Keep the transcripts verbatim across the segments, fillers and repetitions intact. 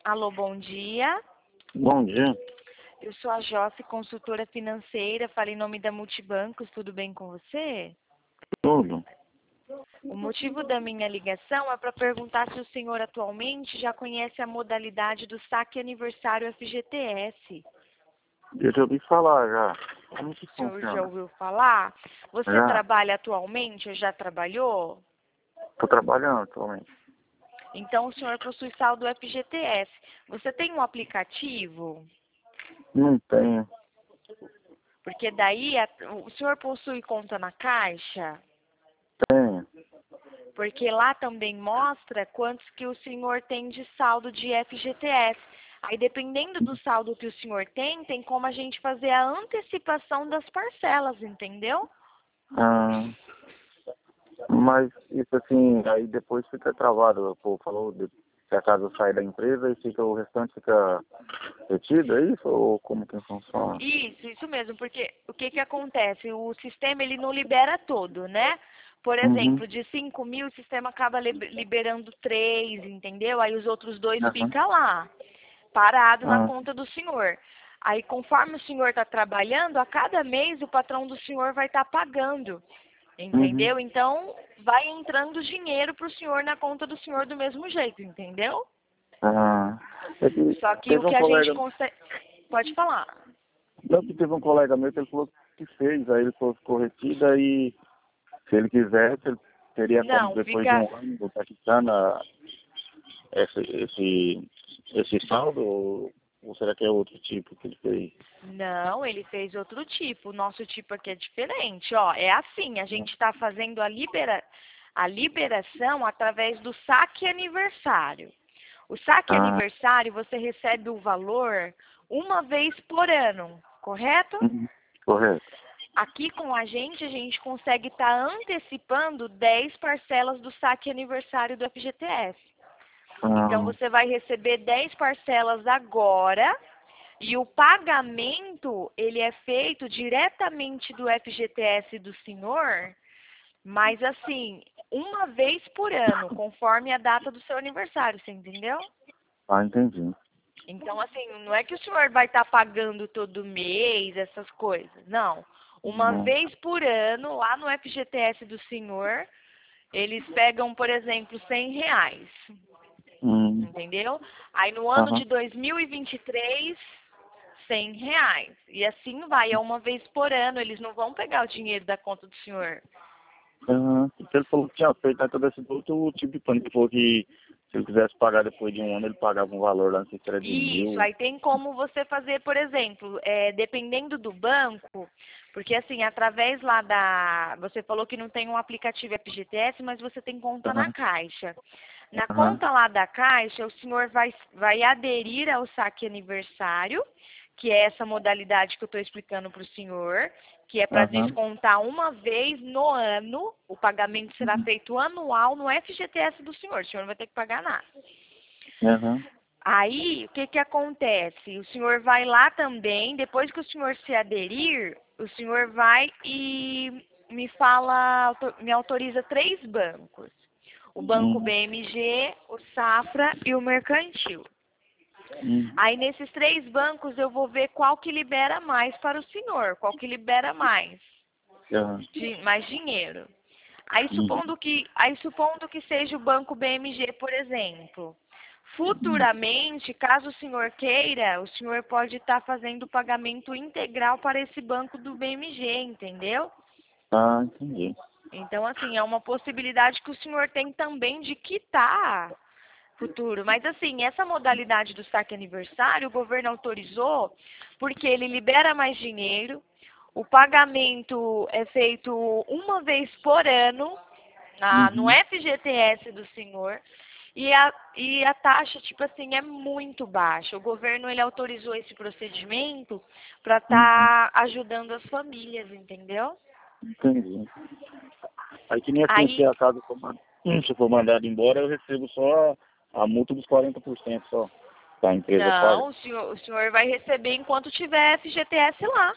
Alô, bom dia. Bom dia. Eu sou a Josi, consultora financeira, falo em nome da Multibancos, tudo bem com você? Tudo. O motivo da minha ligação é para perguntar se o senhor atualmente já conhece a modalidade do saque aniversário F G T S. Eu já ouvi falar já. Como que O senhor funciona? já ouviu falar? Você Já. trabalha atualmente ou já trabalhou? Estou trabalhando atualmente. Então o senhor possui saldo F G T S. Você tem um aplicativo? Não tenho. Porque daí a- o senhor possui conta na Caixa? Tenho. Porque lá também mostra quantos que o senhor tem de saldo de F G T S. Aí, dependendo do saldo que o senhor tem, tem como a gente fazer a antecipação das parcelas, entendeu? Ah, mas isso assim, aí depois fica travado. O povo falou de, que a casa sai da empresa e fica, o restante fica retido, é isso? Ou como que funciona? Isso, isso mesmo, porque o que que acontece? O sistema, ele não libera todo, né? Por Uhum. exemplo, de cinco mil, o sistema acaba li- liberando três, entendeu? Aí os outros dois Aham. ficam lá, parado na Ah, conta do senhor. Aí, conforme o senhor está trabalhando, a cada mês o patrão do senhor vai estar pagando, uhum. entendeu? Então, vai entrando dinheiro para o senhor na conta do senhor do mesmo jeito, entendeu? Ah, é que Só que o teve um que a gente colega, consegue... Pode falar. não, que teve um colega meu que ele falou que fez, aí ele falou que ficou retido, aí se ele quisesse, ele teria como Não, depois de fica... um ano estar quitando a- esse, esse, esse saldo, ou, ou será que é outro tipo que ele fez? Não, ele fez outro tipo. O nosso tipo aqui é diferente. Ó, é assim, a gente está fazendo a, libera... a liberação através do saque aniversário. O saque Ah, aniversário, você recebe o valor uma vez por ano, correto? uhum, correto. Aqui com a gente, a gente consegue estar antecipando dez parcelas do saque aniversário do F G T S. Então, Ah, você vai receber dez parcelas agora. E o pagamento, ele é feito diretamente do F G T S do senhor, mas assim, uma vez por ano, conforme a data do seu aniversário, você entendeu? ah, entendi. Então, assim, não é que o senhor vai estar pagando todo mês, essas coisas. Não. Uma Uhum, vez por ano, lá no F G T S do senhor, eles pegam, por exemplo, cem reais. uhum, Entendeu? Aí no ano aham, de dois mil e vinte e três, cem reais. E assim vai, é uma vez por ano, eles não vão pegar o dinheiro da conta do senhor. aham. Porque ele falou que tinha feito na cabeça do outro tipo de plano. Ele falou que se ele quisesse pagar depois de um ano, ele pagava um valor lá, não sei se era de Isso, mil. aí tem como você fazer, por exemplo, é, dependendo do banco, porque assim, através lá da. Você falou que não tem um aplicativo F G T S, mas você tem conta na Aham, Caixa. Na aham, conta lá da Caixa, o senhor vai, vai aderir ao saque aniversário, que é essa modalidade que eu estou explicando para o senhor, que é para aham, descontar uma vez no ano, o pagamento será uhum, feito anual no F G T S do senhor, o senhor não vai ter que pagar nada. aham, Aí, o que que acontece? O senhor vai lá também, depois que o senhor se aderir, o senhor vai e me fala, auto- me autoriza três bancos. O Banco uhum, B M G, o Safra e o Mercantil. uhum, Aí, nesses três bancos, eu vou ver qual que libera mais para o senhor, qual que libera mais, aham, de, mais dinheiro. Aí uhum, supondo que, aí supondo que seja o Banco B M G, por exemplo. uhum. Futuramente, caso o senhor queira, o senhor pode estar fazendo o pagamento integral para esse banco do B M G, entendeu? Ah, entendi. Então, assim, é uma possibilidade que o senhor tem também de quitar futuro. Mas, assim, essa modalidade do saque aniversário, o governo autorizou porque ele libera mais dinheiro, o pagamento é feito uma vez por ano na, no Uhum, F G T S do senhor e a, e a taxa, tipo assim, é muito baixa. O governo, ele autorizou esse procedimento para uhum, estar ajudando as famílias, entendeu? entendi. Aí que nem assim, se Aí, a casa for, man- hum, se for mandada embora, eu recebo só a, a multa dos quarenta por cento só. Que a empresa paga. não, o senhor, o senhor vai receber enquanto tiver F G T S lá.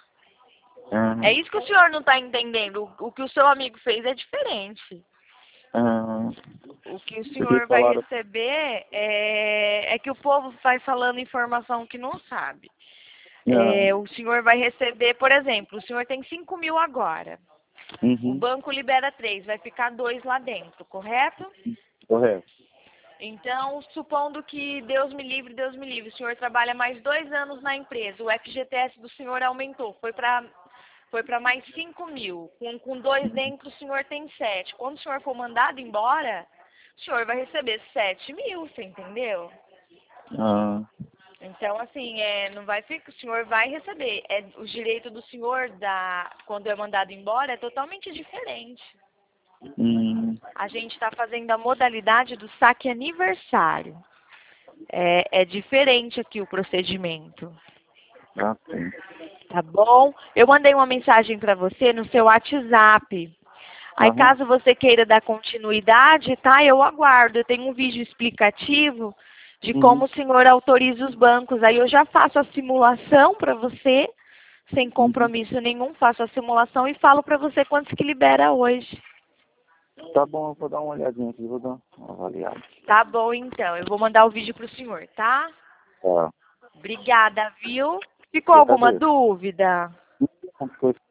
É Aham, isso que o senhor não está entendendo. O, o que o seu amigo fez é diferente. aham. O que o Porque senhor vai falaram... receber é, é que o povo vai falando informação que não sabe. Ah, É, o senhor vai receber, por exemplo, o senhor tem cinco mil agora. O uhum, banco libera três, vai ficar dois lá dentro, correto? correto. Então, supondo que Deus me livre, Deus me livre, o senhor trabalha mais dois anos na empresa, o F G T S do senhor aumentou, foi para foi para mais cinco mil. Com, com dois dentro, o senhor tem sete. Quando o senhor for mandado embora, o senhor vai receber sete mil, você entendeu? Ah, Então, assim, é, não vai ficar, o senhor vai receber. É, o direito do senhor, da, quando é mandado embora, é totalmente diferente. hum, A gente está fazendo a modalidade do saque aniversário. É, é diferente aqui o procedimento. ah, sim. Tá bom? Eu mandei uma mensagem para você no seu WhatsApp. Aí, Aham, caso você queira dar continuidade, tá? Eu aguardo. Eu tenho um vídeo explicativo de uhum, como o senhor autoriza os bancos. Aí eu já faço a simulação para você, sem uhum. compromisso nenhum. Faço a simulação e falo para você quantos que libera hoje. Tá bom, eu vou dar uma olhadinha aqui, vou dar uma avaliada. Tá bom, então. Eu vou mandar o vídeo pro senhor, tá? Tá. Obrigada, viu? Ficou Eu alguma agradeço. dúvida? Qualquer coisa